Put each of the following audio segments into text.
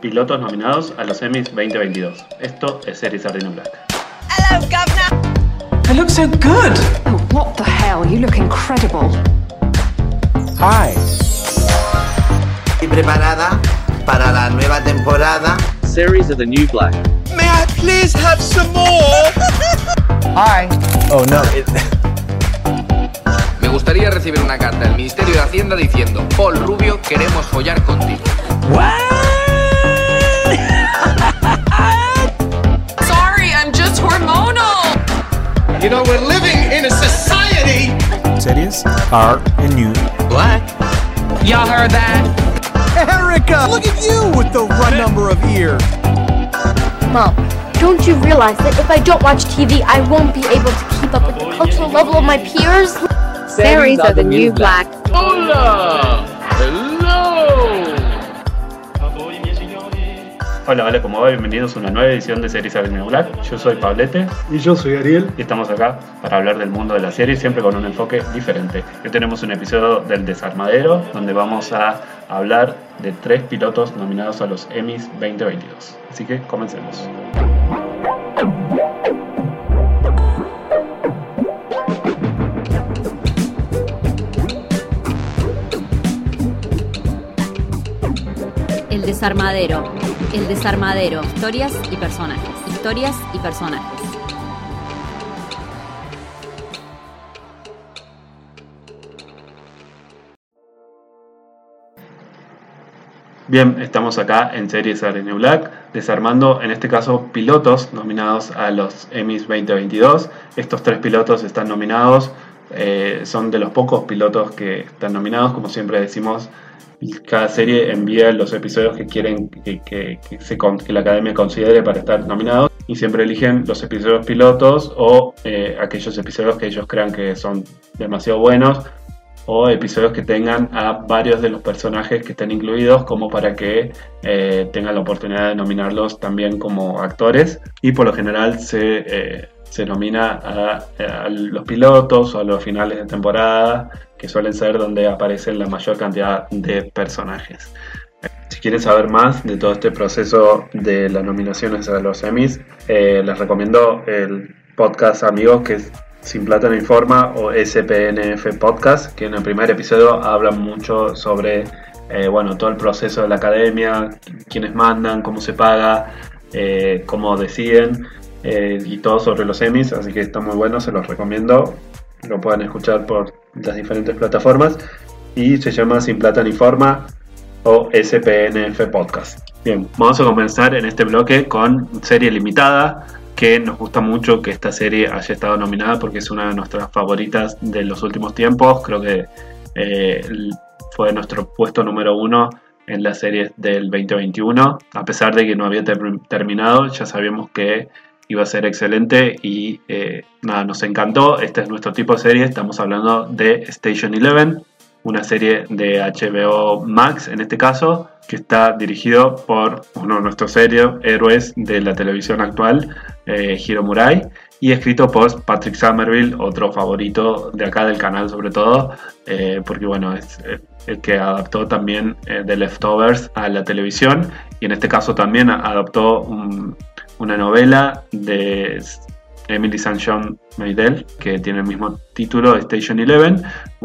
pilotos nominados a los Emmys 2022. Esto es Series Are in Black. Hello, Governor. I look so good. Oh, what the hell? You look incredible. Hi. ¿Y preparada para la nueva temporada? Series Are the New Black. May I please have some more? Hi. Oh no. Me gustaría recibir una carta del Ministerio de Hacienda diciendo: Paul Rubio, queremos follar contigo. Sorry, I'm just hormonal. You know, we're living in a society. Series Are the New Black. Y'all heard that? Erica, look at you with the right number of ears. Mom, don't you realize that if I don't watch TV, I won't be able to keep up with the cultural level of my peers? Series Are the New Black. Hola. Hello. Hola, ¿cómo va? Bienvenidos a una nueva edición de Series Are in Black. Yo soy Pablete. Y yo soy Ariel. Y estamos acá para hablar del mundo de la serie, siempre con un enfoque diferente. Hoy tenemos un episodio del Desarmadero, donde vamos a hablar de 3 pilotos nominados a los Emmys 2022. Así que comencemos. El Desarmadero. El Desarmadero. Historias y personajes. Historias y personajes. Bien, estamos acá en Series Are in Black, desarmando en este caso pilotos nominados a los Emmys 2022. Estos 3 pilotos están nominados, son de los pocos pilotos que están nominados. Como siempre decimos, cada serie envía los episodios que quieren que la Academia considere para estar nominados, y siempre eligen los episodios pilotos o aquellos episodios que ellos crean que son demasiado buenos, o episodios que tengan a varios de los personajes que estén incluidos, como para que tengan la oportunidad de nominarlos también como actores. Y por lo general se nomina a los pilotos o a los finales de temporada, que suelen ser donde aparecen la mayor cantidad de personajes. Si quieren saber más de todo este proceso de las nominaciones a los Emmys, les recomiendo el podcast amigos que es Sin Plata No Informa, o SPNF Podcast, que en el primer episodio hablan mucho sobre todo el proceso de la academia, quiénes mandan, cómo se paga, cómo deciden, y todo sobre los Emmys. Así que está muy bueno, se los recomiendo. Lo pueden escuchar por las diferentes plataformas y se llama Sin Plata Ni Forma o SPNF Podcast. Bien, vamos a comenzar en este bloque con serie limitada, que nos gusta mucho que esta serie haya estado nominada porque es una de nuestras favoritas de los últimos tiempos. Creo que fue nuestro puesto número 1 en las series del 2021. A pesar de que no había terminado, ya sabíamos que iba a ser excelente y nos encantó. Este es nuestro tipo de serie. Estamos hablando de Station Eleven, una serie de HBO Max en este caso, que está dirigido por uno de nuestros héroes de la televisión actual, Hiro Murai, y escrito por Patrick Somerville, otro favorito de acá del canal sobre todo, porque es el que adaptó también The Leftovers a la televisión, y en este caso también adaptó una novela de Emily St. John Mandel, que tiene el mismo título, Station Eleven,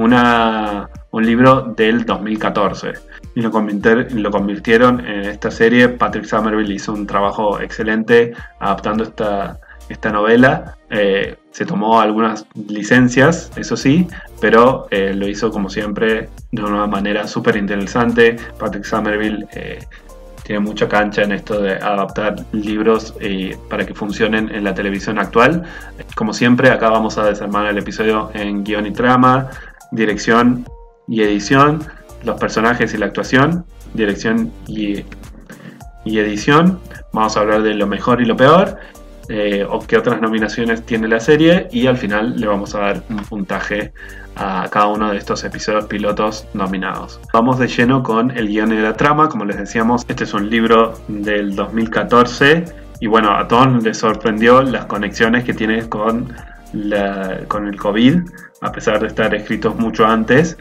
un libro del 2014. Y lo convirtieron en esta serie. Patrick Somerville hizo un trabajo excelente adaptando esta novela. Se tomó algunas licencias, eso sí, pero lo hizo como siempre de una manera súper interesante. Patrick Somerville tiene mucha cancha en esto de adaptar libros para que funcionen en la televisión actual. Como siempre, acá vamos a desarmar el episodio en guión y trama, dirección y edición, los personajes y la actuación, dirección y edición. Vamos a hablar de lo mejor y lo peor, o qué otras nominaciones tiene la serie, y al final le vamos a dar un puntaje a cada uno de estos episodios pilotos nominados. Vamos de lleno con el guión y la trama. Como les decíamos, este es un libro del 2014 y a todos les sorprendió las conexiones que tiene con el COVID, a pesar de estar escritos mucho antes.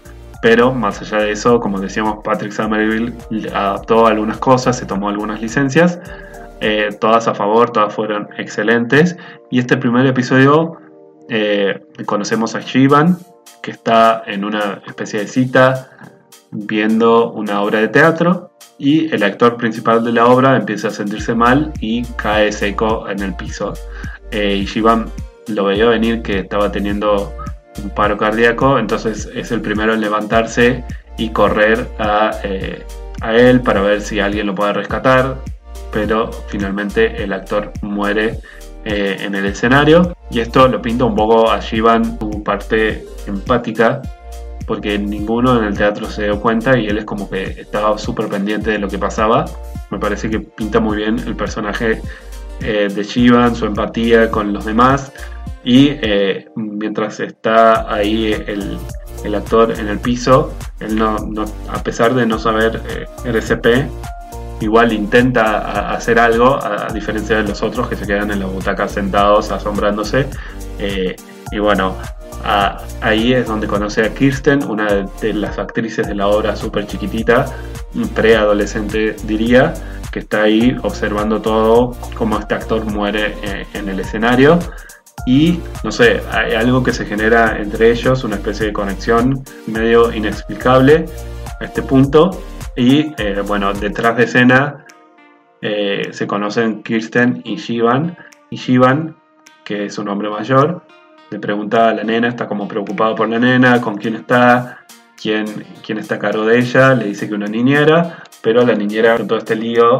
pero más allá de eso, como decíamos, Patrick Somerville adaptó algunas cosas, se tomó algunas licencias, todas a favor, todas fueron excelentes. Y este primer episodio conocemos a Shivan, que está en una especie de cita viendo una obra de teatro, y el actor principal de la obra empieza a sentirse mal y cae seco en el piso. Y Shivan lo veía venir que estaba teniendo un paro cardíaco, entonces es el primero en levantarse y correr a él para ver si alguien lo puede rescatar, pero finalmente el actor muere en el escenario, y esto lo pinta un poco a Shivan su parte empática, porque ninguno en el teatro se dio cuenta y él es como que estaba súper pendiente de lo que pasaba. Me parece que pinta muy bien el personaje de Shivan, su empatía con los demás, y mientras está ahí el actor en el piso, él no, a pesar de no saber RCP, igual intenta hacer algo, a diferencia de los otros que se quedan en la butaca sentados asombrándose. Y bueno, ahí es donde conoce a Kirsten, una de las actrices de la obra, súper chiquitita, preadolescente diría, que está ahí observando todo, cómo este actor muere en el escenario. Y no sé, hay algo que se genera entre ellos, una especie de conexión medio inexplicable a este punto. Y bueno, detrás de escena se conocen Kirsten y Shivan. Y Shivan, que es un hombre mayor, le pregunta a la nena, está como preocupado por la nena, con quién está, quién está a cargo de ella. Le dice que una niñera, pero la niñera con todo este lío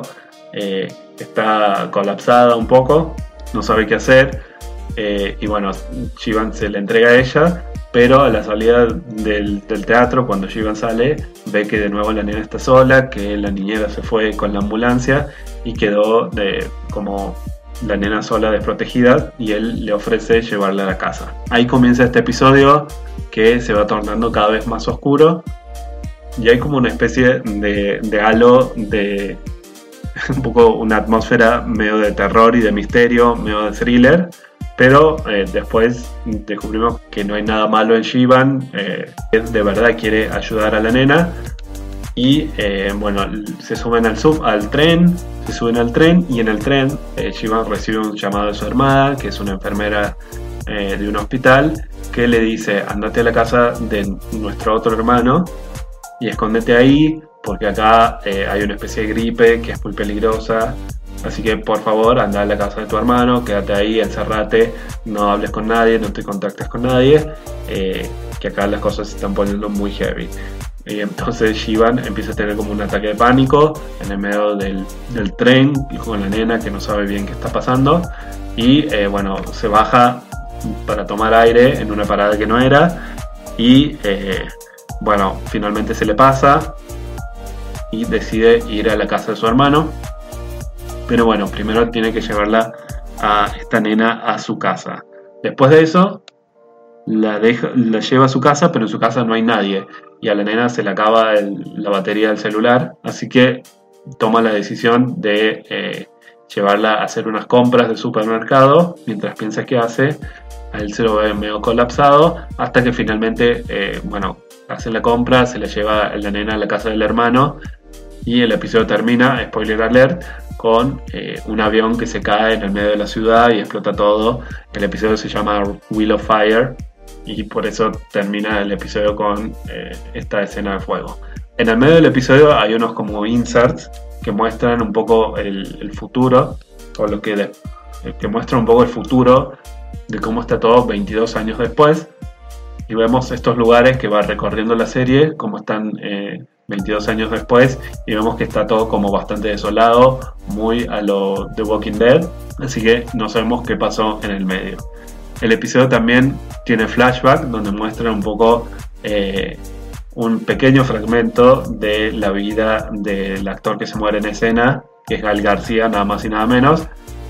está colapsada un poco, no sabe qué hacer. Y bueno, Shivan se le entrega a ella, pero a la salida del teatro, cuando Shivan sale, ve que de nuevo la nena está sola, que la niñera se fue con la ambulancia y quedó como la nena sola, desprotegida, y él le ofrece llevarla a la casa. Ahí comienza este episodio que se va tornando cada vez más oscuro, y hay como una especie de halo de un poco una atmósfera medio de terror y de misterio, medio de thriller. Pero después descubrimos que no hay nada malo en Shivan, él de verdad quiere ayudar a la nena. Y bueno, se suben al tren, y en el tren Shivan recibe un llamado de su hermana, que es una enfermera de un hospital, que le dice: andate a la casa de nuestro otro hermano y escóndete ahí, porque acá hay una especie de gripe que es muy peligrosa. Así que por favor anda a la casa de tu hermano, quédate ahí, encerrate, no hables con nadie, no te contactes con nadie, que acá las cosas se están poniendo muy heavy. Y entonces Shivan empieza a tener como un ataque de pánico en el medio del tren, y con la nena que no sabe bien qué está pasando. Y bueno, se baja para tomar aire en una parada que no era. Y bueno, finalmente se le pasa y decide ir a la casa de su hermano. Pero bueno, primero tiene que llevarla a esta nena a su casa. Después de eso, la lleva a su casa, pero en su casa no hay nadie. Y a la nena se le acaba la batería del celular. Así que toma la decisión de llevarla a hacer unas compras del supermercado. Mientras piensa qué hace, a él se lo ve medio colapsado. Hasta que finalmente, bueno, hace la compra, se la lleva la nena a la casa del hermano. Y el episodio termina, spoiler alert, con un avión que se cae en el medio de la ciudad y explota todo. El episodio se llama Wheel of Fire, y por eso termina el episodio con esta escena de fuego. En el medio del episodio hay unos como inserts que muestran un poco el futuro, o lo que muestra un poco el futuro de cómo está todo 22 años después. Y vemos estos lugares que va recorriendo la serie, cómo están 22 años después, y vemos que está todo como bastante desolado, muy a lo The Walking Dead, así que no sabemos qué pasó en el medio. El episodio también tiene flashback, donde muestra un poco un pequeño fragmento de la vida del actor que se muere en escena, que es Gael García, nada más y nada menos.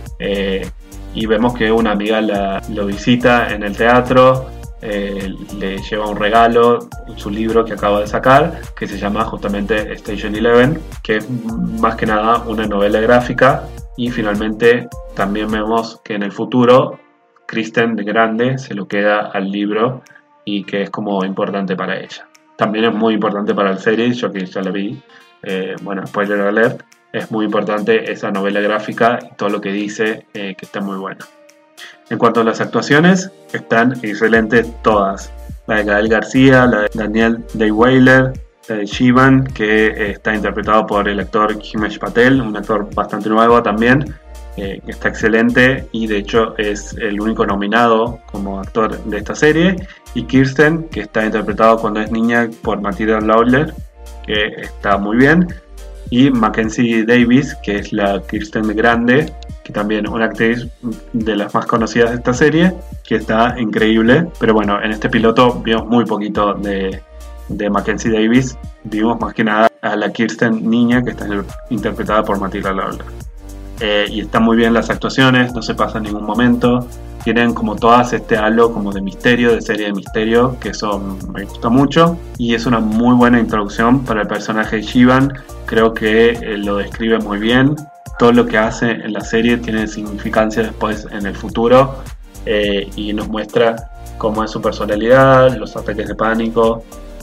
Y vemos que una amiga lo visita en el teatro, le lleva un regalo, su libro que acaba de sacar, que se llama justamente Station 11, que es más que nada una novela gráfica. Y finalmente también vemos que en el futuro Kirsten de grande se lo queda al libro, y que es como importante para ella. también es muy importante para la serie, yo que ya la vi, bueno, spoiler alert, es muy importante esa novela gráfica y todo lo que dice, que está muy bueno. En cuanto a las actuaciones, están excelentes todas. La de Gael García, la de Daniel Day-Wailer, la de Shivan, que está interpretado por el actor Himesh Patel, un actor bastante nuevo también, que está excelente y de hecho es el único nominado como actor de esta serie. Y Kirsten, que está interpretado cuando es niña por Matilda Lawler, que está muy bien. Y Mackenzie Davis, que es la Kirsten grande, que también una actriz de las más conocidas de esta serie, que está increíble. Pero bueno, en este piloto vimos muy poquito de Mackenzie Davis. Vimos más que nada a la Kirsten niña, que está interpretada por Matilda Lawler. Y están muy bien las actuaciones, no se pasa en ningún momento. Tienen como todas este halo como de misterio, de serie de misterio, que eso me gusta mucho. Y es una muy buena introducción para el personaje de Shivan. Creo que lo describe muy bien. Todo lo que hace en la serie tiene significancia después en el futuro. Y nos muestra cómo es su personalidad, los ataques de pánico,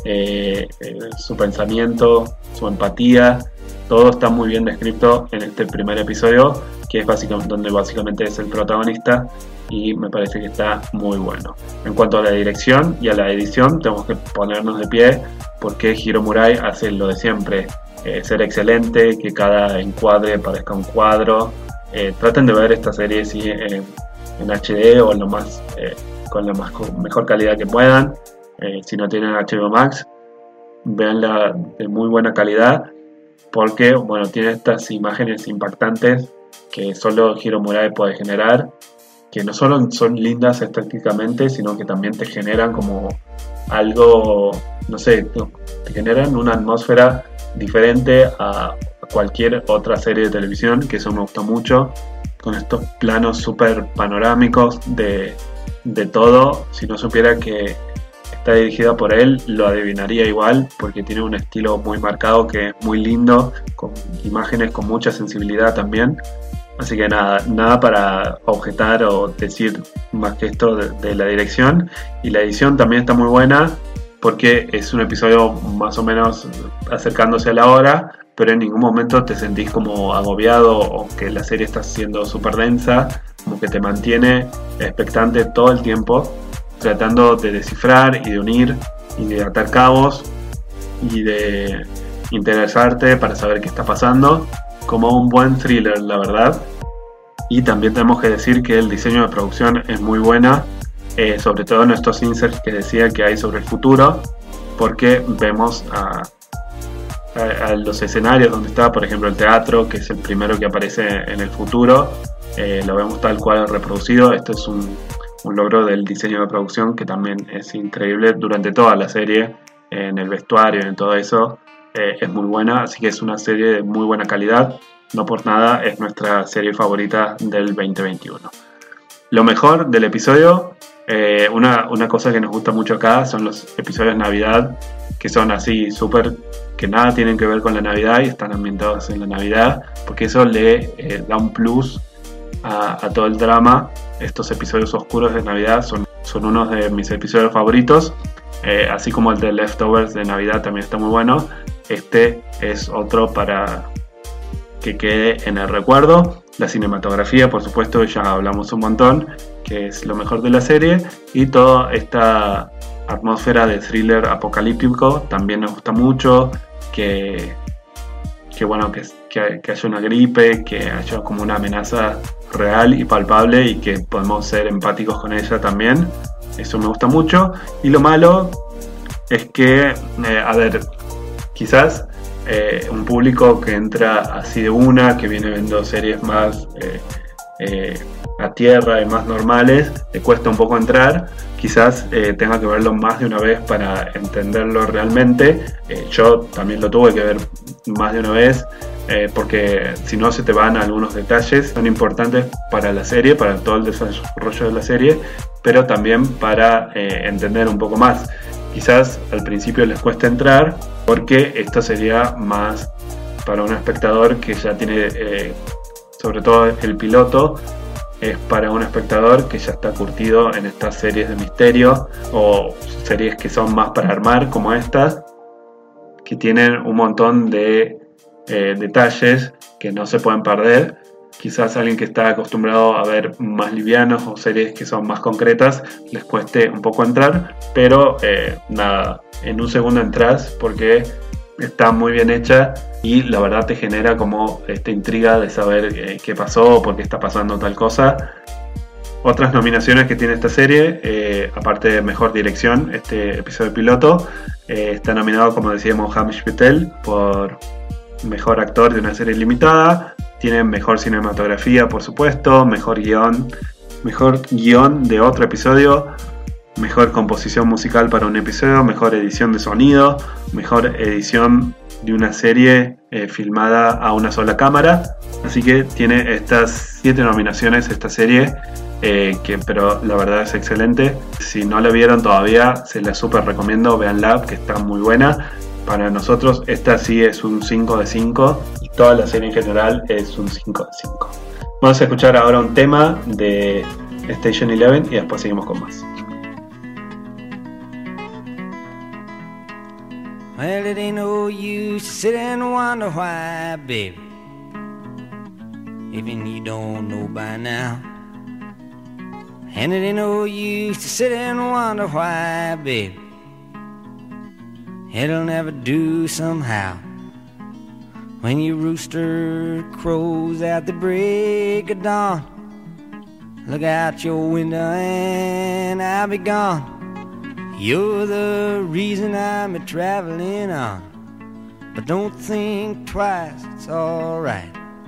su pensamiento, su empatía. Todo está muy bien descrito en este primer episodio, que es donde básicamente es el protagonista, y me parece que está muy bueno. En cuanto a la dirección y a la edición, tenemos que ponernos de pie porque Hiro Murai hace lo de siempre, ser excelente, que cada encuadre parezca un cuadro. Traten de ver esta serie en HD o con la mejor calidad que puedan. Si no tienen HBO Max, véanla de muy buena calidad, porque bueno, tiene estas imágenes impactantes que solo Hiro Murai puede generar, que no solo son lindas estéticamente, sino que también te generan como algo, no sé, te generan una atmósfera diferente a cualquier otra serie de televisión, que eso me gusta mucho, con estos planos súper panorámicos de todo. Si no supiera que está dirigida por él, lo adivinaría igual, porque tiene un estilo muy marcado que es muy lindo, con imágenes con mucha sensibilidad también. Así que nada para objetar o decir más que esto de la dirección. Y la edición también está muy buena, porque es un episodio más o menos acercándose a la hora, pero en ningún momento te sentís como agobiado o que la serie está siendo súper densa, como que te mantiene expectante todo el tiempo, tratando de descifrar y de unir y de atar cabos y de interesarte para saber qué está pasando, como un buen thriller, la verdad. Y también tenemos que decir que el diseño de producción es muy buena, sobre todo en estos inserts que decía que hay sobre el futuro, porque vemos a los escenarios donde está, por ejemplo, el teatro, que es el primero que aparece en el futuro, lo vemos tal cual reproducido. Esto es un logro del diseño de producción que también es increíble durante toda la serie, en el vestuario, en todo eso, es muy buena, así que es una serie de muy buena calidad. No por nada es nuestra serie favorita del 2021. Lo mejor del episodio, una cosa que nos gusta mucho acá son los episodios de Navidad, que son así súper, que nada tienen que ver con la Navidad y están ambientados en la Navidad, porque eso le da un plus a todo el drama. Estos episodios oscuros de Navidad son unos de mis episodios favoritos, así como el de Leftovers de Navidad también está muy bueno. Este es otro para que quede en el recuerdo. La cinematografía, por supuesto, ya hablamos un montón, que es lo mejor de la serie, y toda esta atmósfera de thriller apocalíptico también nos gusta mucho, que haya una gripe, que haya como una amenaza real y palpable y que podemos ser empáticos con ella también. Eso me gusta mucho. Y lo malo es que, quizás un público que entra así de una, que viene viendo series más a tierra y más normales, le cuesta un poco entrar. Quizás tenga que verlo más de una vez para entenderlo realmente. Yo también lo tuve que ver más de una vez, porque si no se te van algunos detalles. Son importantes para la serie, para todo el desarrollo de la serie, pero también para entender un poco más. Quizás al principio les cuesta entrar, porque esto sería más para un espectador que ya tiene, sobre todo el piloto, es para un espectador que ya está curtido en estas series de misterio o series que son más para armar, como estas, que tienen un montón de detalles que no se pueden perder. Quizás alguien que está acostumbrado a ver más livianos o series que son más concretas les cueste un poco entrar, pero nada, en un segundo entras porque está muy bien hecha y la verdad te genera como esta intriga de saber qué pasó o por qué está pasando tal cosa. Otras nominaciones que tiene esta serie, aparte de mejor dirección, este episodio piloto, está nominado, como decíamos, Hamish Patel por mejor actor de una serie limitada. Tiene mejor cinematografía, por supuesto, mejor guión de otro episodio, mejor composición musical para un episodio, mejor edición de sonido, mejor edición de una serie filmada a una sola cámara. Así que tiene estas 7 nominaciones esta serie, pero la verdad es excelente. Si no la vieron todavía, se la súper recomiendo, véanla, que está muy buena. Para nosotros esta sí es un 5 de 5 y toda la serie en general es un 5 de 5. Vamos a escuchar ahora un tema de Station 11 y después seguimos con más. Well, it ain't no use to sit and wonder why, baby, even you don't know by now. And it ain't no use to sit and wonder why, baby, it'll never do somehow. When your rooster crows at the break of dawn, look out your window and I'll be gone. You're the reason I'm a-traveling on, but don't think twice, it's alright.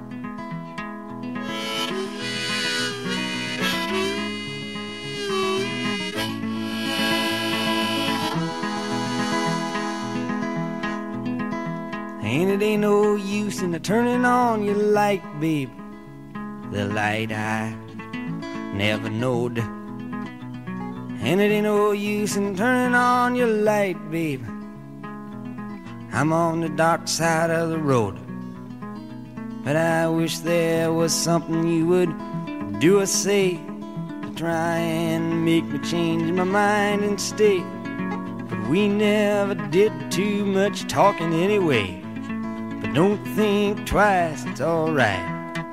And it ain't no use in turning on your light, babe, the light I never knowed. And it ain't no use in turning on your light, babe, I'm on the dark side of the road. But I wish there was something you would do or say to try and make me change my mind and stay. But we never did too much talking anyway. But don't think twice, it's alright.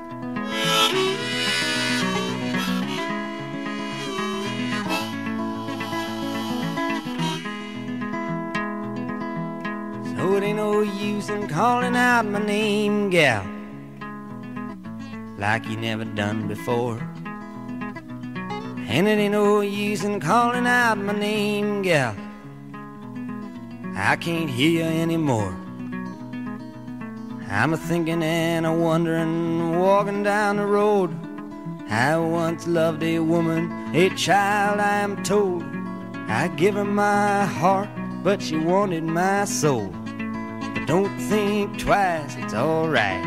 So it ain't no use in calling out my name, gal, like you never done before. And it ain't no use in calling out my name, gal, I can't hear you anymore. I'm a-thinking and a-wondering, walking down the road. I once loved a woman, a child I am told. I give her my heart, but she wanted my soul. But don't think twice, it's alright.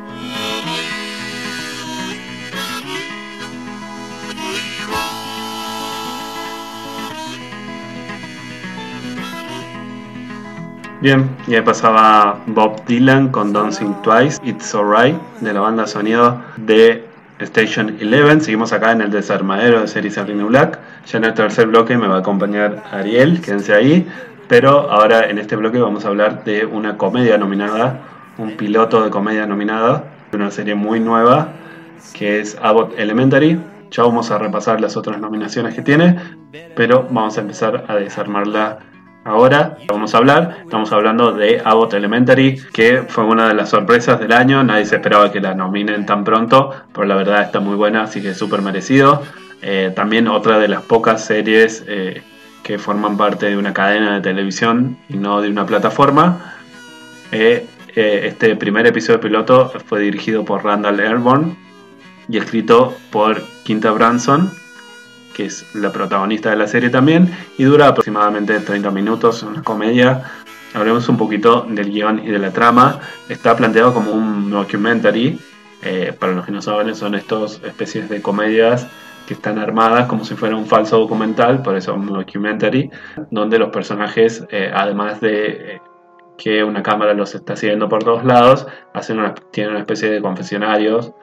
Bien, y ahí pasaba Bob Dylan con Don't Think Twice, It's Alright, de la banda de sonido de Station 11. Seguimos acá en el desarmadero de Series Arena Black. Ya en el tercer bloque me va a acompañar Ariel, quédense ahí. Pero ahora en este bloque vamos a hablar de una comedia nominada, un piloto de comedia nominada, de una serie muy nueva que es Abbott Elementary. Ya vamos a repasar las otras nominaciones que tiene, pero vamos a empezar a desarmarla. Ahora estamos hablando de Abbott Elementary, que fue una de las sorpresas del año. Nadie se esperaba que la nominen tan pronto, pero la verdad está muy buena, así que súper merecido. También otra de las pocas series que forman parte de una cadena de televisión y no de una plataforma. Este primer episodio piloto fue dirigido por Randall Airborne y escrito por Quinta Brunson, que es la protagonista de la serie también, y dura aproximadamente 30 minutos, una comedia. Hablemos un poquito del guión y de la trama. Está planteado como un documentary. Para los que no saben, son estas especies de comedias que están armadas como si fuera un falso documental, por eso un documentary, donde los personajes, además de que una cámara los está siguiendo por todos lados, tienen una especie de confesionarios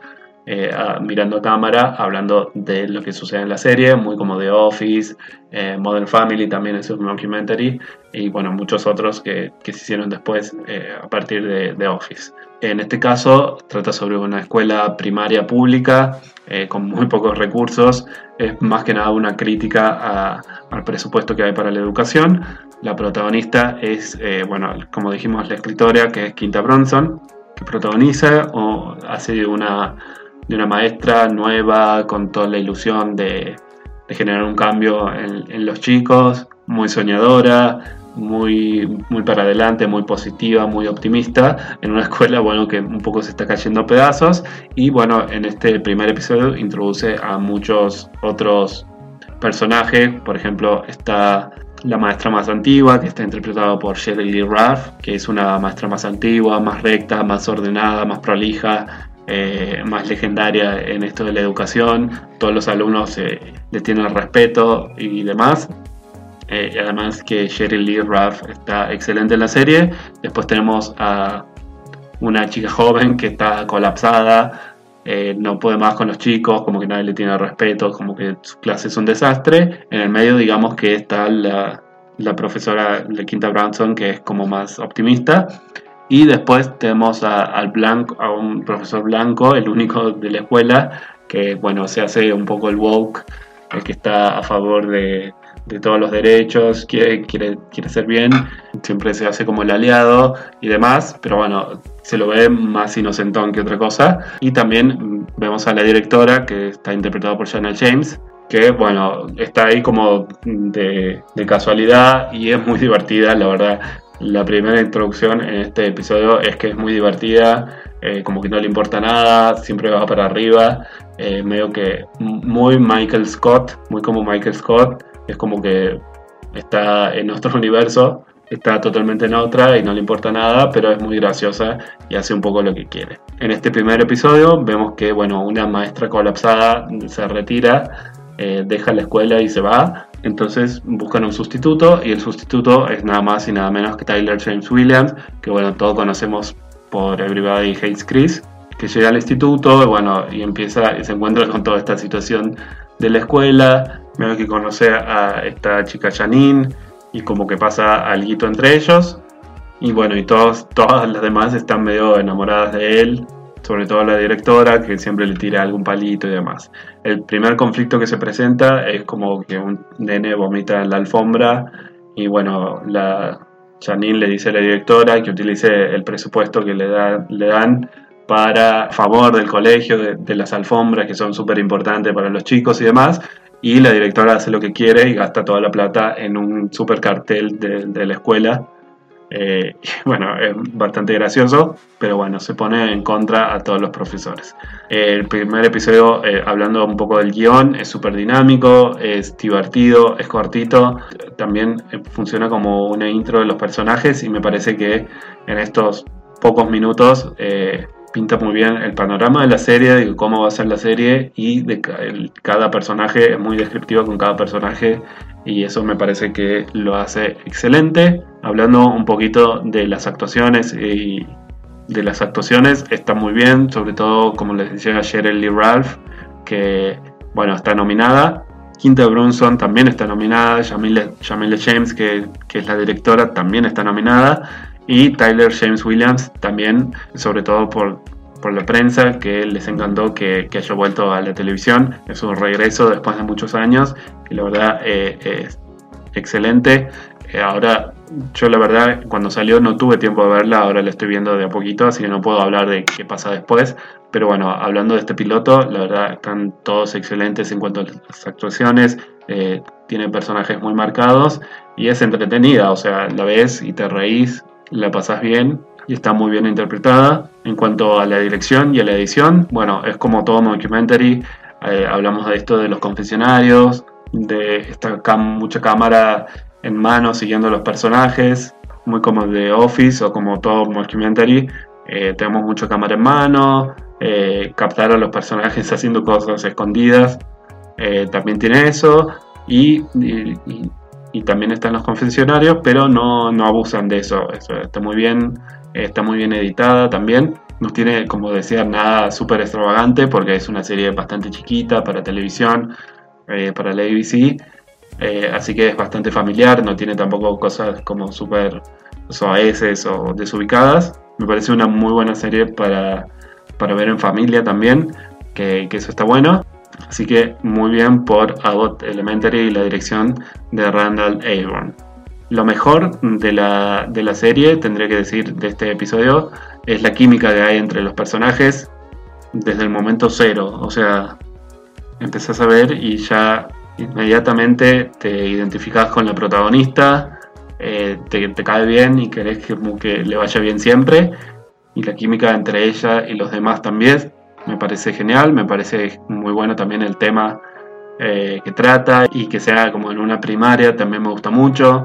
mirando a cámara, hablando de lo que sucede en la serie, muy como The Office, Modern Family también es un documentary, y bueno, muchos otros que se hicieron después a partir de The Office. En este caso trata sobre una escuela primaria pública con muy pocos recursos. Es más que nada una crítica al presupuesto que hay para la educación. La protagonista es, como dijimos, la escritora, que es Quinta Brunson, que protagoniza o hace de una maestra nueva con toda la ilusión de generar un cambio en los chicos, muy soñadora, muy para adelante, muy positiva, muy optimista, en una escuela que un poco se está cayendo a pedazos. Y bueno, en este primer episodio introduce a muchos otros personajes. Por ejemplo, está la maestra más antigua, que está interpretada por Sheryl Lee Ralph, que es una maestra más antigua, más recta, más ordenada, más prolija, más legendaria en esto de la educación. Todos los alumnos le tienen respeto y demás. Y además que Sheryl Lee Ralph está excelente en la serie. Después tenemos a una chica joven que está colapsada, no puede más con los chicos, como que nadie le tiene respeto, como que su clase es un desastre. En el medio, digamos que está la profesora de Quinta Brunson, que es como más optimista. Y después tenemos a un profesor blanco, el único de la escuela, que se hace un poco el woke, el que está a favor de todos los derechos, quiere ser bien, siempre se hace como el aliado y demás, pero se lo ve más inocentón que otra cosa. Y también vemos a la directora, que está interpretada por Jana James, que está ahí como de casualidad y es muy divertida, la verdad. La primera introducción en este episodio es que es muy divertida, como que no le importa nada, siempre va para arriba, medio que muy Michael Scott, muy como Michael Scott. Es como que está en otro universo, está totalmente en otra y no le importa nada, pero es muy graciosa y hace un poco lo que quiere. En este primer episodio vemos que una maestra colapsada se retira, deja la escuela y se va. Entonces buscan un sustituto, y el sustituto es nada más y nada menos que Tyler James Williams, que todos conocemos por Everybody Hates Chris, que llega al instituto y se encuentra con toda esta situación de la escuela. Veo que conoce a esta chica Janine y como que pasa alguito entre ellos, y todas las demás están medio enamoradas de él, sobre todo la directora, que siempre le tira algún palito y demás. El primer conflicto que se presenta es como que un nene vomita en la alfombra y la Janine le dice a la directora que utilice el presupuesto que le dan a favor del colegio, de las alfombras, que son súper importantes para los chicos y demás. Y la directora hace lo que quiere y gasta toda la plata en un super cartel de la escuela. Es bastante gracioso, pero se pone en contra a todos los profesores. El primer episodio, hablando un poco del guión, es súper dinámico, es divertido, es cortito. También funciona como una intro de los personajes, y me parece que en estos pocos minutos pinta muy bien el panorama de la serie, de cómo va a ser la serie, y cada personaje es muy descriptivo con cada personaje, y eso me parece que lo hace excelente. Hablando un poquito de las actuaciones, está muy bien, sobre todo como les decía, Sheryl Lee Ralph, que está nominada. Quinta Brunson también está nominada. Jamila James, que es la directora, también está nominada. Y Tyler James Williams también, sobre todo por la prensa, que les encantó que haya vuelto a la televisión. Es un regreso después de muchos años y la verdad es excelente. Ahora, yo la verdad, cuando salió no tuve tiempo de verla, ahora la estoy viendo de a poquito, así que no puedo hablar de qué pasa después. Pero hablando de este piloto, la verdad están todos excelentes en cuanto a las actuaciones. Tiene personajes muy marcados y es entretenida, o sea, la ves y te reís, la pasás bien y está muy bien interpretada. En cuanto a la dirección y a la edición, es como todo documentary. Hablamos de esto de los confesionarios, de mucha cámara en mano siguiendo a los personajes, muy como The Office o como todo documentary. Tenemos mucha cámara en mano, captar a los personajes haciendo cosas escondidas, también tiene eso, y también están los confesionarios, pero no abusan de eso. Está muy bien editada también. No tiene, como decía, nada súper extravagante porque es una serie bastante chiquita para televisión, para la ABC. Así que es bastante familiar, no tiene tampoco cosas como súper soeces o desubicadas. Me parece una muy buena serie para ver en familia también, que eso está bueno. Así que muy bien por Abbott Elementary y la dirección de Randall Abraham. Lo mejor de la serie, tendría que decir, de este episodio, es la química que hay entre los personajes desde el momento cero. O sea, empezás a ver y ya inmediatamente te identificás con la protagonista, te cae bien y querés que le vaya bien siempre. Y la química entre ella y los demás también me parece genial. Me parece muy bueno también el tema que trata, y que sea como en una primaria también me gusta mucho.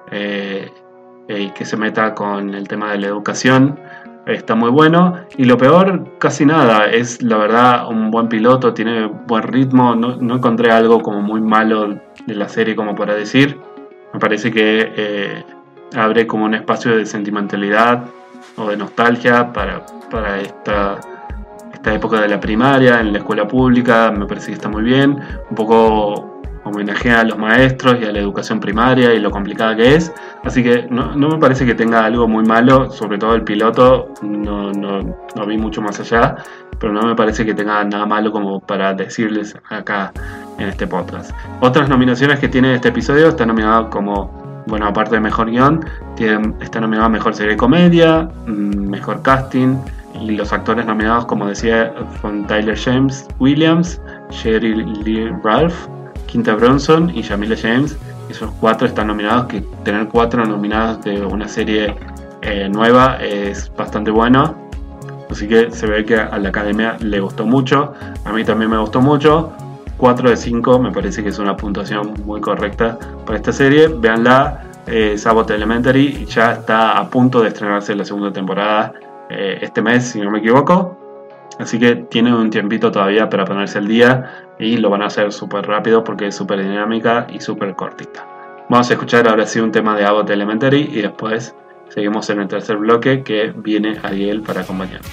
Y que se meta con el tema de la educación está muy bueno. Y lo peor, casi nada, es la verdad un buen piloto, tiene buen ritmo. No encontré algo como muy malo de la serie como para decir. Me parece que abre como un espacio de sentimentalidad o de nostalgia para esta época de la primaria en la escuela pública. Me parece que está muy bien, un poco homenajea a los maestros y a la educación primaria y lo complicada que es. Así que no me parece que tenga algo muy malo, sobre todo el piloto. No vi mucho más allá, pero no me parece que tenga nada malo como para decirles acá en este podcast. Otras nominaciones que tiene este episodio: está nominado como, bueno, aparte de mejor guión, está nominado a mejor serie de comedia, mejor casting, y los actores nominados, como decía, son Tyler James Williams, Sheryl Lee Ralph, Quinta Brunson y Jamila James. Esos 4 están nominados, que tener 4 nominados de una serie nueva es bastante bueno. Así que se ve que a la academia le gustó mucho, a mí también me gustó mucho. 4 de 5 me parece que es una puntuación muy correcta para esta serie. Véanla, Abbott Elementary ya está a punto de estrenarse la segunda temporada este mes, si no me equivoco. Así que tienen un tiempito todavía para ponerse al día, y lo van a hacer súper rápido porque es súper dinámica y súper cortita. Vamos a escuchar ahora sí un tema de Abbott Elementary y después seguimos en el tercer bloque, que viene Ariel para acompañarnos.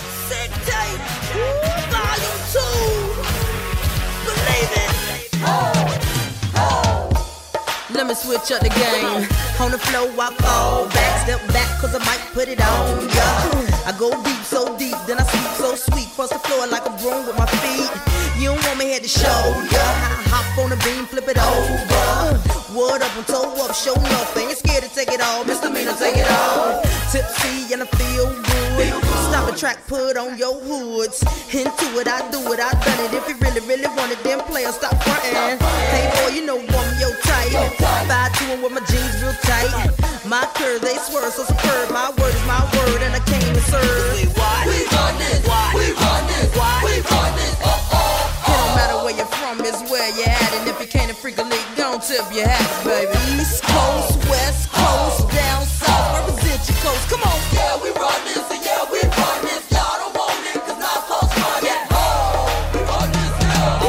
Let me switch up the game. On the floor, I fall back, step back, cause I might put it on, yeah. I go deep, so deep, then I sweep so sweet, cross the floor like a broom with my feet. You don't want me head to shoulder, I hop on the beam, flip it over. Wood up and toe up, show enough, ain't scared to take it all, misdemeanor, take it all. Tipsy and I feel good, stop the track, put on your hoods. Into it, I do it, I done it. If you really, really want it, then play or stop frontin'. Hey boy, you know I'm your type. 5'2" with my jeans real tight. My curves, they swerve so superb. My word is my word, and I came to serve. We run this, we run this, we run this. It don't matter where you're from, it's where you're at. And if you can't freak a league, don't tip your hats, baby. East Coast, West Coast, down south, represent your coast. Come on. Yeah, we run this, and yeah, we run this. Y'all don't want it, cause not close run it. We run this now.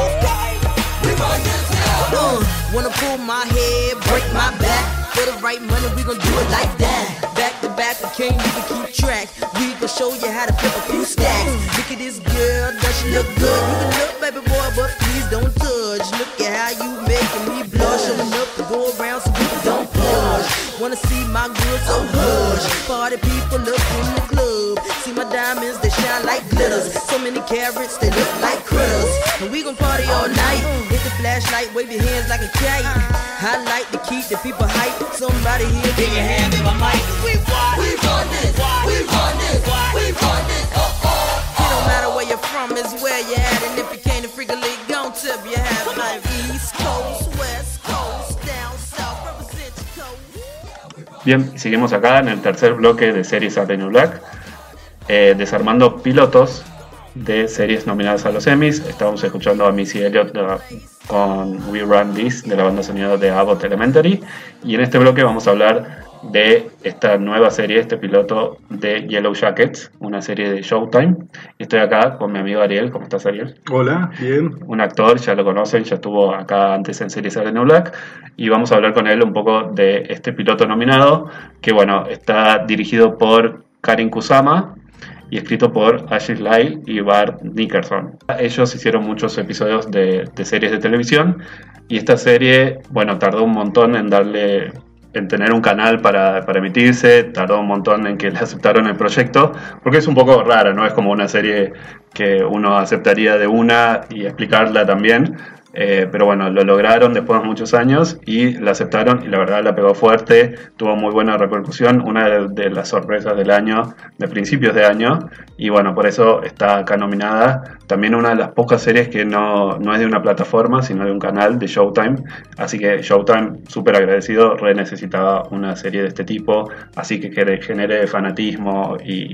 We run this now. Wanna pull my head, break my back. For the right money, we gon' do it like that. Back to back, we can't even keep track. We gon' show you how to flip a few stacks. Look at this girl, does she look good? You can look, baby boy, but please don't touch. Look at how you making me blush. Showing up to go around so people don't push. Wanna see my good, so hush. Party people up in the club. See my diamonds, they shine like glitters. So many carats, they look like critters. And we gon' party all night. Hit the flashlight, wave your hands like a kite. I like to keep the people hype. Somebody here, give your hand in my mic. We run this, we run this, we run this. It don't matter where you're from, it's where you're at. And if you can't freak a league, don't tip your hat. Like East Coast, West Coast, down south, represent your coast. Bien, seguimos acá en el tercer bloque de series Saturday Night Black, desarmando pilotos de series nominadas a los Emmys. Estábamos escuchando a Missy Elliott con We Run This, de la banda sonora de Abbott Elementary, y en este bloque vamos a hablar de esta nueva serie, este piloto de Yellow Jackets, una serie de Showtime. Estoy acá con mi amigo Ariel. ¿Cómo estás, Ariel? Hola, bien. Un actor, ya lo conocen, ya estuvo acá antes en series Saturday Night Black, y vamos a hablar con él un poco de este piloto nominado, que bueno, está dirigido por Karin Kusama y escrito por Ashley Lyle y Bart Nickerson. Ellos hicieron muchos episodios de series de televisión, y esta serie, bueno, tardó un montón en tener un canal para emitirse, tardó un montón en que le aceptaron el proyecto, porque es un poco rara, no es como una serie que uno aceptaría de una y explicarla también, pero bueno, lo lograron después de muchos años y la aceptaron, y la verdad la pegó fuerte, tuvo muy buena repercusión, una de las sorpresas del año, de principios de año, y bueno, por eso está acá nominada. También una de las pocas series que no es de una plataforma, sino de un canal de Showtime, así que Showtime, súper agradecido, necesitaba una serie de este tipo, así que genere fanatismo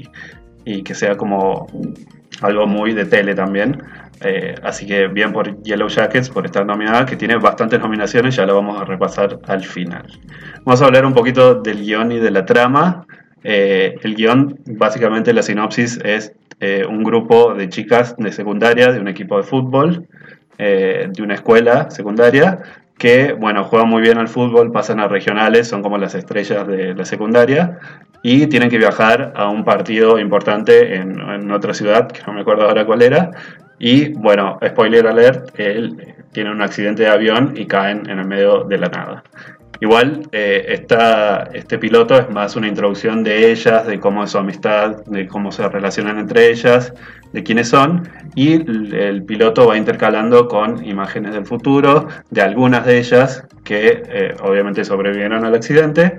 y que sea como algo muy de tele también. Así que bien por Yellow Jackets por estar nominada, que tiene bastantes nominaciones, ya lo vamos a repasar al final. Vamos a hablar un poquito del guión y de la trama. El guión, básicamente la sinopsis es un grupo de chicas de secundaria, de un equipo de fútbol, de una escuela secundaria, que bueno, juegan muy bien al fútbol, pasan a regionales, son como las estrellas de la secundaria, y tienen que viajar a un partido importante en otra ciudad, que no me acuerdo ahora cuál era, y bueno, spoiler alert, él tiene un accidente de avión y caen en el medio de la nada. Igual, este piloto es más una introducción de ellas, de cómo es su amistad, de cómo se relacionan entre ellas, de quiénes son, y el piloto va intercalando con imágenes del futuro de algunas de ellas que obviamente sobrevivieron al accidente,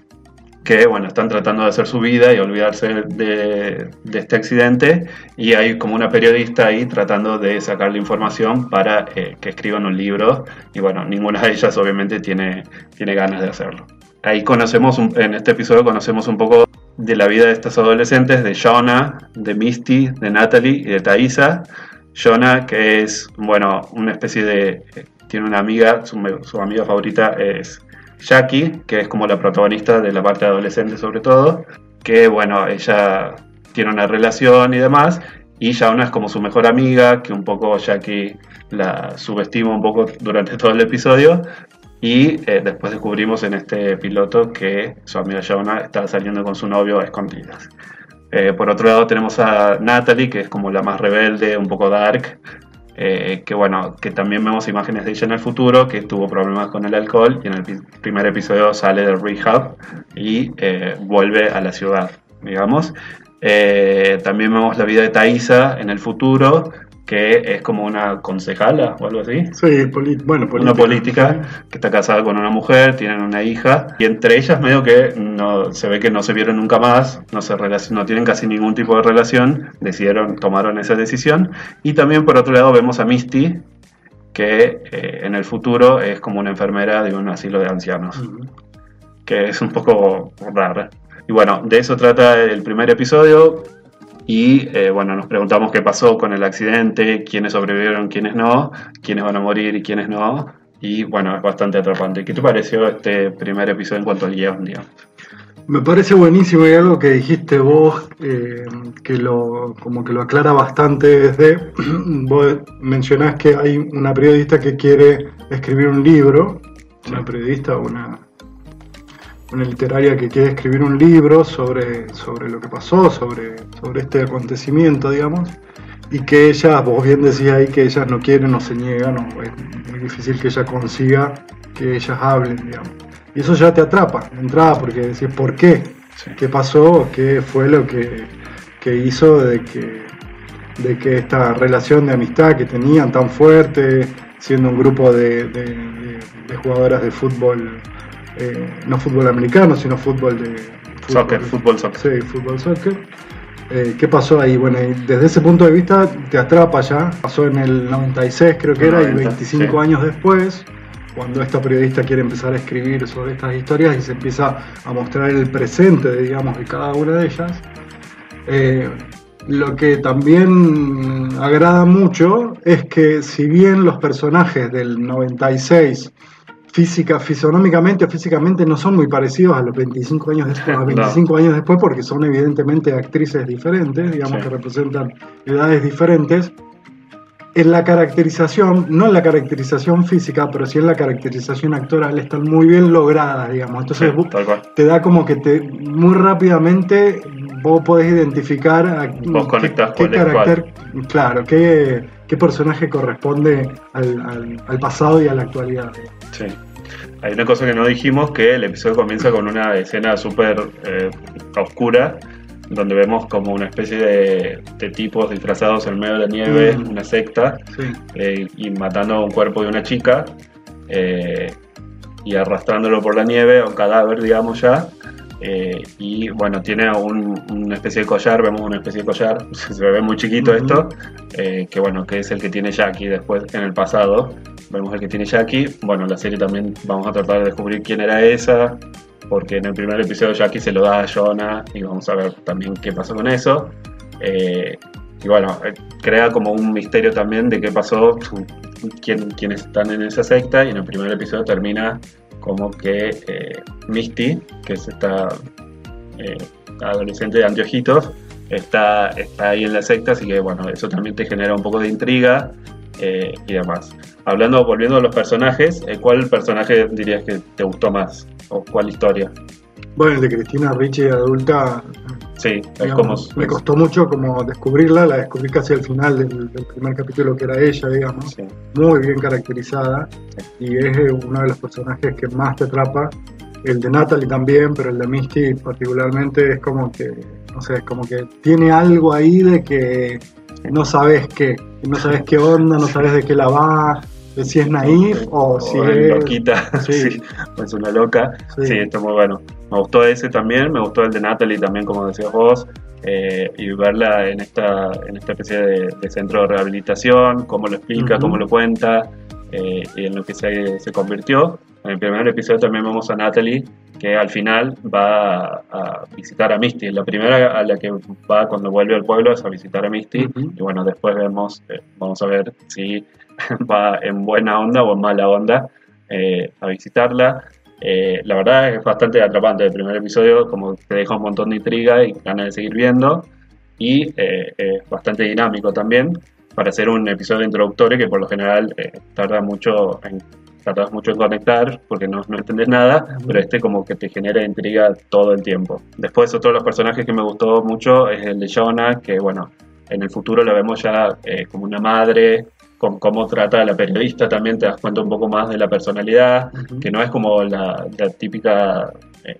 que bueno, están tratando de hacer su vida y olvidarse de este accidente, y hay como una periodista ahí tratando de sacarle información para que escriban un libro, y bueno, ninguna de ellas obviamente tiene ganas de hacerlo. Ahí en este episodio conocemos un poco de la vida de estas adolescentes, de Jonah, de Misty, de Natalie y de Thaisa. Jonah, que es, bueno, una especie de... tiene una amiga, su amiga favorita es Jackie, que es como la protagonista de la parte adolescente sobre todo, que bueno, ella tiene una relación y demás, y Shauna es como su mejor amiga, que un poco Jackie la subestima un poco durante todo el episodio, y después descubrimos en este piloto que su amiga Shauna está saliendo con su novio a escondidas. Por otro lado tenemos a Natalie, que es como la más rebelde, un poco dark, que bueno, que también vemos imágenes de ella en el futuro, que tuvo problemas con el alcohol y en el primer episodio sale del rehab y vuelve a la ciudad, digamos. También vemos la vida de Thaisa en el futuro, que es como una concejala o algo así. Sí, una política, que está casada con una mujer, tienen una hija, y entre ellas medio que se ve que no se vieron nunca más, no tienen casi ningún tipo de relación, tomaron esa decisión. Y también por otro lado vemos a Misty, que en el futuro es como una enfermera de un asilo de ancianos, que es un poco rara. Y bueno, de eso trata el primer episodio. Y bueno, nos preguntamos qué pasó con el accidente, quiénes sobrevivieron, quiénes no, quiénes van a morir y quiénes no. Y bueno, es bastante atrapante. ¿Qué te pareció este primer episodio en cuanto al guión, digamos? Me parece buenísimo, y algo que dijiste vos, como que lo aclara bastante vos mencionás que hay una periodista que quiere escribir un libro, una periodista, una literaria que quiere escribir un libro sobre lo que pasó, sobre este acontecimiento, digamos, y que ellas, vos bien decís ahí que ellas no quieren o se niegan, o es muy difícil que ella consiga que ellas hablen, digamos. Y eso ya te atrapa de entrada, porque decís, ¿por qué? Sí. ¿Qué pasó? ¿Qué fue lo que hizo de que esta relación de amistad que tenían tan fuerte, siendo un grupo de jugadoras de fútbol, no fútbol americano, sino fútbol soccer. Sí, fútbol soccer. ¿Qué pasó ahí? Bueno, y desde ese punto de vista te atrapa ya. Pasó en el 96 creo que era, y 25 años después, cuando esta periodista quiere empezar a escribir sobre estas historias y se empieza a mostrar el presente, digamos, de cada una de ellas. Lo que también agrada mucho es que, si bien los personajes del 96 fisonómicamente o físicamente no son muy parecidos a los 25 años después, porque son evidentemente actrices diferentes, digamos, que representan edades diferentes, en la caracterización, no en la caracterización física, pero sí en la caracterización actoral, están muy bien logradas, digamos. Entonces te da como que muy rápidamente vos podés identificar vos conectás qué carácter, claro, qué personaje corresponde al pasado y a la actualidad. Sí. Hay una cosa que no dijimos, que el episodio comienza con una escena súper oscura, donde vemos como una especie de tipos disfrazados en medio de la nieve, una secta, y matando a un cuerpo de una chica, y arrastrándolo por la nieve, a un cadáver, digamos ya, y bueno, tiene una especie de collar, vemos una especie de collar, se ve muy chiquito esto, que bueno, que es el que tiene Jackie después en el pasado, vemos el que tiene Jackie. Bueno, en la serie también vamos a tratar de descubrir quién era esa, porque en el primer episodio Jackie se lo da a Jonah y vamos a ver también qué pasó con eso. Y bueno, crea como un misterio también de qué pasó, quiénes están en esa secta, y en el primer episodio termina como que Misty, que es esta adolescente de anteojitos, está ahí en la secta, así que bueno, eso también te genera un poco de intriga y demás. Volviendo a los personajes, ¿cuál personaje dirías que te gustó más? ¿O cuál historia? Bueno, el de Cristina Ricci adulta, sí, digamos, me costó mucho como descubrirla, la descubrí casi al final del primer capítulo, que era ella, digamos, sí. Muy bien caracterizada, y es uno de los personajes que más te atrapa. El de Natalie también, pero el de Misty particularmente es como que, no sé, es como que tiene algo ahí de que no sabes qué onda, no sabes de qué la va, de si es naif o si es loquita, sí. O es una loca. Sí, está muy bueno. Me gustó ese también, me gustó el de Natalie también, como decías vos, y verla en esta especie de centro de rehabilitación, cómo lo explica, cómo lo cuenta, y en lo que se convirtió. En el primer episodio también vemos a Natalie, que al final va a visitar a Misty. La primera a la que va cuando vuelve al pueblo es a visitar a Misty, y bueno, después vamos a ver si va en buena onda o en mala onda a visitarla. La verdad es bastante atrapante el primer episodio, como te deja un montón de intriga y ganas de seguir viendo, y es bastante dinámico también para hacer un episodio introductorio que por lo general tardas mucho en conectar porque no entendés nada, pero como que te genera intriga todo el tiempo. Después otro de los personajes que me gustó mucho es el de Jonah, que bueno, en el futuro lo vemos ya como una madre, con cómo trata a la periodista también te das cuenta un poco más de la personalidad, que no es como la típica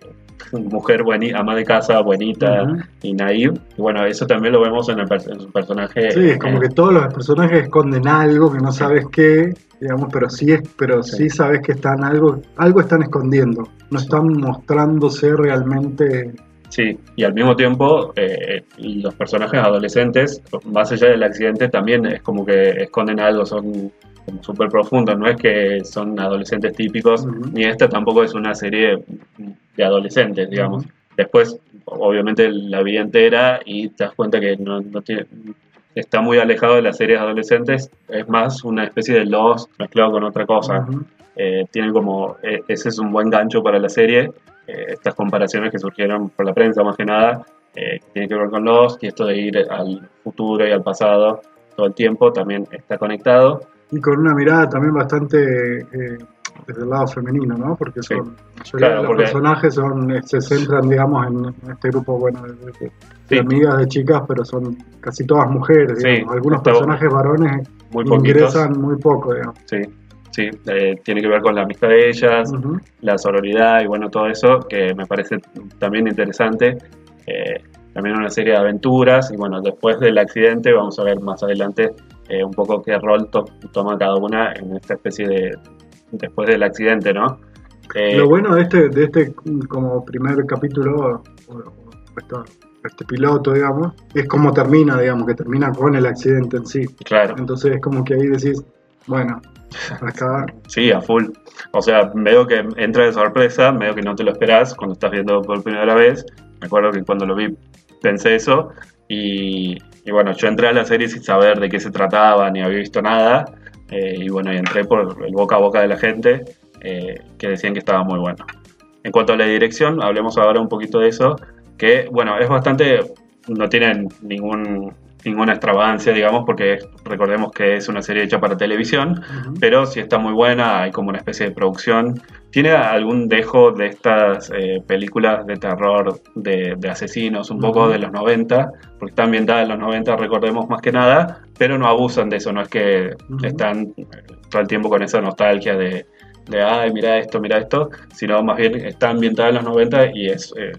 mujer ama de casa, buenita y naive. Y bueno, eso también lo vemos en su personaje. Sí, es como que todos los personajes esconden algo que no sabes qué, digamos, pero sí sabes que algo están escondiendo, no están mostrándose realmente. Sí, y al mismo tiempo los personajes adolescentes, más allá del accidente, también es como que esconden algo, son como súper profundos, no es que son adolescentes típicos, ni esta tampoco es una serie de adolescentes, digamos. Después, obviamente, la vida entera y te das cuenta que no tiene, está muy alejado de las series adolescentes, es más una especie de Lost mezclado con otra cosa. Tienen como, ese es un buen gancho para la serie. Estas comparaciones que surgieron por la prensa más que nada, tiene que ver con Lost, y esto de ir al futuro y al pasado todo el tiempo también está conectado. Y con una mirada también bastante desde el lado femenino, ¿no? Porque los personajes se centran, digamos, en este grupo, bueno, de amigas, de chicas, pero son casi todas mujeres, digamos. Algunos personajes varones ingresan muy poco, digamos. Sí, tiene que ver con la amistad de ellas, la sororidad y bueno, todo eso que me parece también interesante. También una serie de aventuras, y bueno, después del accidente vamos a ver más adelante un poco qué rol toma cada una en esta especie de después del accidente, ¿no? Lo bueno de este como primer capítulo, este piloto, digamos, es cómo termina, digamos, que termina con el accidente en sí. Claro. Entonces es como que ahí decís, bueno, acá... Sí, a full. O sea, medio que entra de sorpresa, medio que no te lo esperás cuando estás viendo por primera vez. Me acuerdo que cuando lo vi pensé eso, y bueno, yo entré a la serie sin saber de qué se trataba, ni había visto nada, y bueno, y entré por el boca a boca de la gente, que decían que estaba muy bueno. En cuanto a la dirección, hablemos ahora un poquito de eso, que bueno, es bastante, no tienen ningún ninguna extravagancia, digamos, porque recordemos que es una serie hecha para televisión, pero sí está muy buena, hay como una especie de producción. Tiene algún dejo de estas películas de terror de asesinos, un poco de los 90, porque está ambientada en los 90, recordemos más que nada, pero no abusan de eso, no es que están todo el tiempo con esa nostalgia de ay, mira esto, sino más bien está ambientada en los 90 y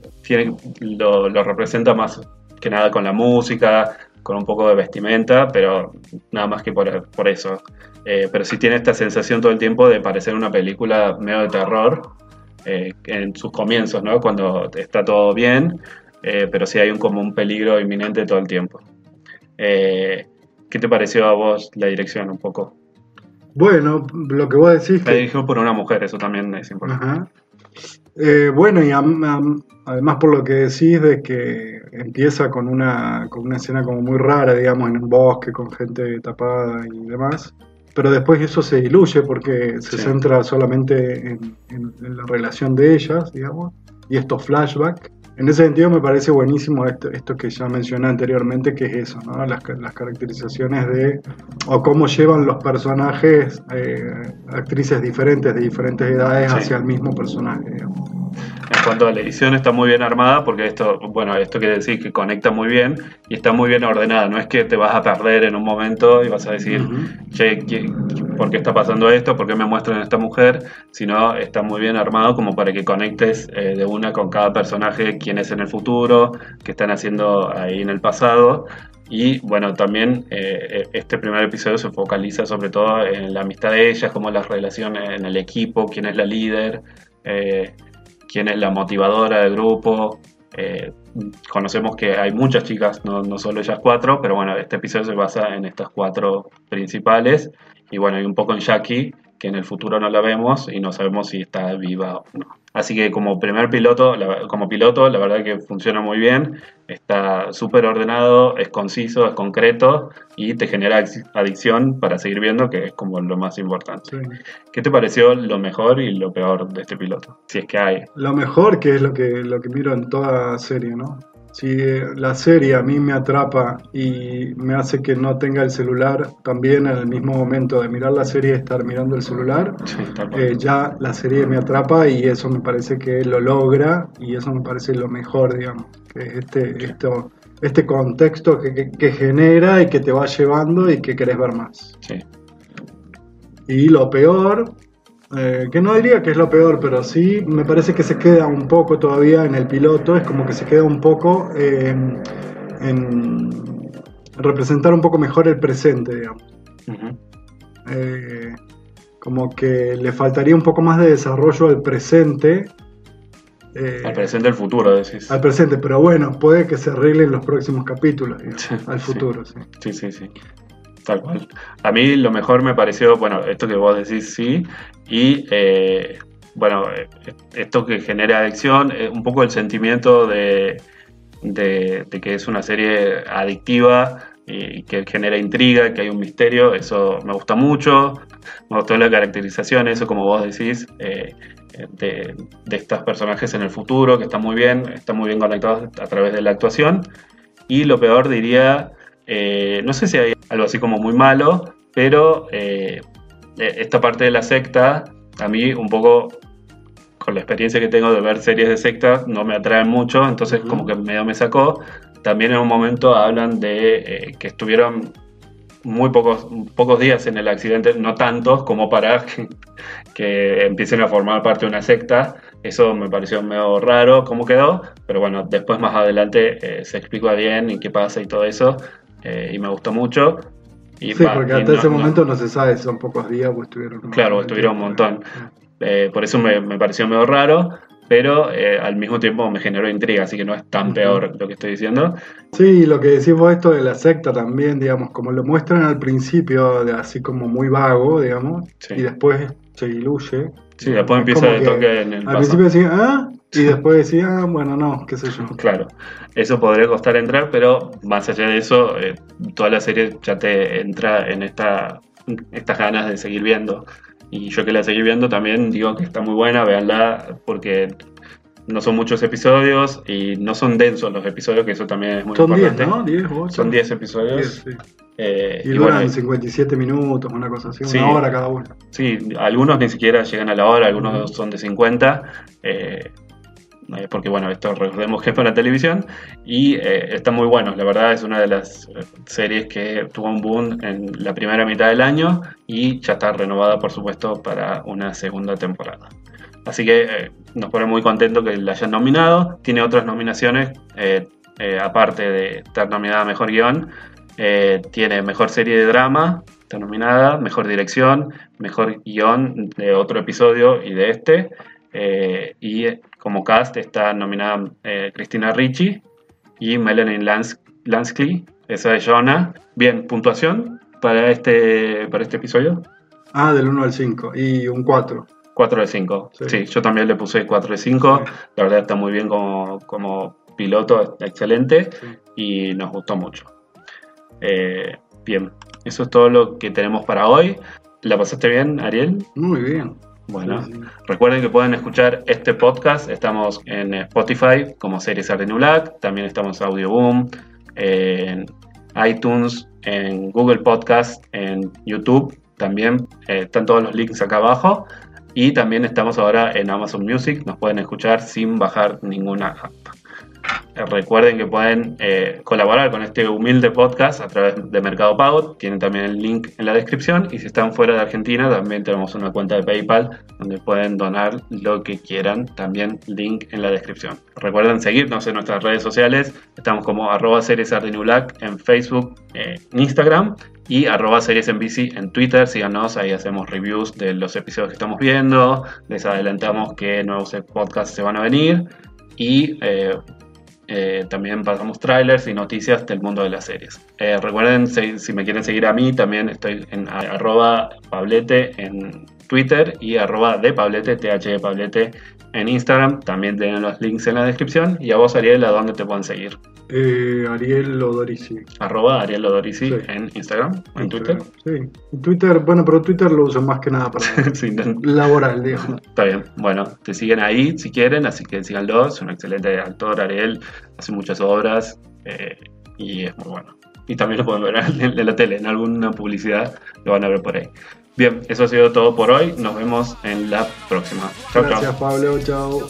lo representa más que nada con la música, con un poco de vestimenta, pero nada más que por eso. Pero sí tiene esta sensación todo el tiempo de parecer una película medio de terror en sus comienzos, ¿no? Cuando está todo bien, pero sí hay como un peligro inminente todo el tiempo. ¿Qué te pareció a vos la dirección un poco? Bueno, lo que vos decís... Está dirigido por una mujer, eso también es importante. Bueno, y además por lo que decís de que empieza con una escena como muy rara, digamos, en un bosque con gente tapada y demás, pero después eso se diluye porque se centra solamente en la relación de ellas, digamos, y estos flashbacks. En ese sentido me parece buenísimo esto que ya mencioné anteriormente, que es eso, ¿no? Las caracterizaciones o cómo llevan los personajes, actrices diferentes de diferentes edades hacia el mismo personaje, digamos. En cuanto a la edición está muy bien armada, porque esto quiere decir que conecta muy bien y está muy bien ordenada. No es que te vas a perder en un momento y vas a decir, che, ¿por qué está pasando esto? ¿Por qué me muestran a esta mujer? Sino está muy bien armado como para que conectes de una con cada personaje, quién es en el futuro, qué están haciendo ahí en el pasado. Y bueno, también este primer episodio se focaliza sobre todo en la amistad de ellas, cómo las relaciones en el equipo, quién es la líder, quién es la motivadora del grupo. Conocemos que hay muchas chicas, no solo ellas 4, pero bueno, este episodio se basa en estas 4 principales. Y bueno, hay un poco en Jackie, que en el futuro no la vemos y no sabemos si está viva o no. Así que como piloto, la verdad que funciona muy bien, está súper ordenado, es conciso, es concreto y te genera adicción para seguir viendo, que es como lo más importante. Sí. ¿Qué te pareció lo mejor y lo peor de este piloto? Si es que hay. Lo mejor, que es lo que miro en toda serie, ¿no? Si la serie a mí me atrapa y me hace que no tenga el celular, también en el mismo momento de mirar la serie estar mirando el celular, ya la serie me atrapa y eso me parece que lo logra y eso me parece lo mejor, digamos, que es este contexto que genera y que te va llevando y que querés ver más. Sí. Y lo peor... que no diría que es lo peor, pero sí me parece que se queda un poco todavía en el piloto, es como que se queda un poco en representar un poco mejor el presente, digamos. Como que le faltaría un poco más de desarrollo al presente. Al presente del futuro, decís. Al presente, pero bueno, puede que se arregle en los próximos capítulos, digamos, al futuro. Sí. Tal cual. A mí lo mejor me pareció, bueno, esto que vos decís, sí, y bueno, esto que genera adicción, un poco el sentimiento de que es una serie adictiva y que genera intriga, que hay un misterio, eso me gusta mucho. Me gustó la caracterización, eso como vos decís, de estos personajes en el futuro, que están muy bien conectados a través de la actuación. Y lo peor diría... no sé si hay algo así como muy malo, pero esta parte de la secta, a mí un poco, con la experiencia que tengo de ver series de secta, no me atraen mucho, entonces como que medio me sacó. También en un momento hablan de que estuvieron muy pocos días en el accidente, no tantos como para que empiecen a formar parte de una secta. Eso me pareció medio raro cómo quedó, pero bueno, después más adelante se explica bien y qué pasa y todo eso. Y me gustó mucho. Y sí, porque hasta ese momento no se sabe, son pocos días, pues estuvieron... Claro, estuvieron un montón. Por eso me pareció medio raro, pero al mismo tiempo me generó intriga, así que no es tan peor lo que estoy diciendo. Sí, lo que decís vos, esto de la secta también, digamos, como lo muestran al principio, así como muy vago, digamos, y después se diluye. Sí, después empieza el toque en el al principio decía, y después decía, bueno, no, qué sé yo. Claro, eso podría costar entrar, pero más allá de eso, toda la serie ya te entra en estas ganas de seguir viendo. Y yo que la seguí viendo también digo que está muy buena, véanla, porque no son muchos episodios y no son densos los episodios, que eso también es muy son importante. 10, ¿no? 10 o 8. Son 10 episodios. 10, sí. Y duran bueno, 57 minutos, una cosa así, sí, una hora cada uno. Sí, algunos ni siquiera llegan a la hora, algunos son de 50. Porque bueno, esto recordemos que es para televisión y están muy buenos. La verdad es una de las series que tuvo un boom en la primera mitad del año y ya está renovada, por supuesto, para una segunda temporada. Así que nos pone muy contentos que la hayan nominado. Tiene otras nominaciones, aparte de estar nominada a Mejor Guión. Tiene Mejor Serie de Drama, está nominada, Mejor Dirección, Mejor Guión de otro episodio y de este. Y como cast está nominada Christina Ricci y Melanie Lansky, esa de Jonah. Bien, puntuación para este episodio. Del 1 al 5 y un 4. 4 de 5. Sí, yo también le puse 4 de 5. Sí. La verdad está muy bien como piloto, excelente, sí. Y nos gustó mucho. Bien, eso es todo lo que tenemos para hoy. ¿La pasaste bien, Ariel? Muy bien. Bueno, sí. Recuerden que pueden escuchar este podcast. Estamos en Spotify como Series Art New Black. También estamos en Audioboom, en iTunes, en Google Podcast, en YouTube. También están todos los links acá abajo. Y también estamos ahora en Amazon Music. Nos pueden escuchar sin bajar ninguna app. Recuerden que pueden colaborar con este humilde podcast a través de Mercado Pago. Tienen también el link en la descripción. Y si están fuera de Argentina, también tenemos una cuenta de PayPal donde pueden donar lo que quieran. También link en la descripción. Recuerden seguirnos en nuestras redes sociales. Estamos como @seriesartnewblack en Facebook, en Instagram. Y @seriesnbc en Twitter. Síganos, ahí hacemos reviews de los episodios que estamos viendo. Les adelantamos que nuevos podcasts se van a venir. Y también pasamos trailers y noticias del mundo de las series. Recuerden, si me quieren seguir a mí, también estoy en @Pablete en Twitter y @depablete, THDPablete en Instagram. También tienen los links en la descripción. Y a vos, Ariel, ¿a dónde te pueden seguir? Ariel Lodorici. @Ariel Lodorici, sí. En Instagram, en Twitter. Sí, en Twitter, bueno, pero Twitter lo uso más que nada para sí, laboral, digamos. Está bien, bueno, te siguen ahí si quieren, así que síganlo. Es un excelente actor, Ariel, hace muchas obras y es muy bueno. Y también lo pueden ver en la tele, en alguna publicidad lo van a ver por ahí. Bien, eso ha sido todo por hoy. Nos vemos en la próxima. Chao, chao. Gracias, Pablo. Chao.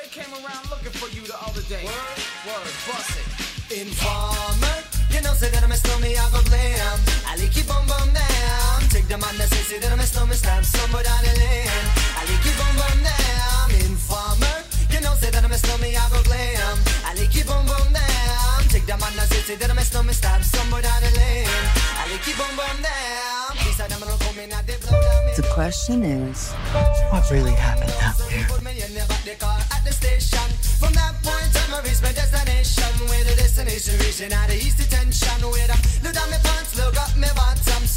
Informer, you know, say that I'm a stormy, I go blam. I like you bum bum down. Take the man that say that I'm a stormy, stab somewhere down the lane. I like you bum bum down. Informer, you know, say that I'm a stormy, I go glam. I like you bum bum down. Take the man that say that I'm a stormy, stab somewhere down the lane. I like you bum bum down. These are them don't come in at the blow down. The question is, what really happened out there? At the station. From that point on, I reached my destination. Where the destination reaching out of east detention. Where I look down my pants, look up my bottom.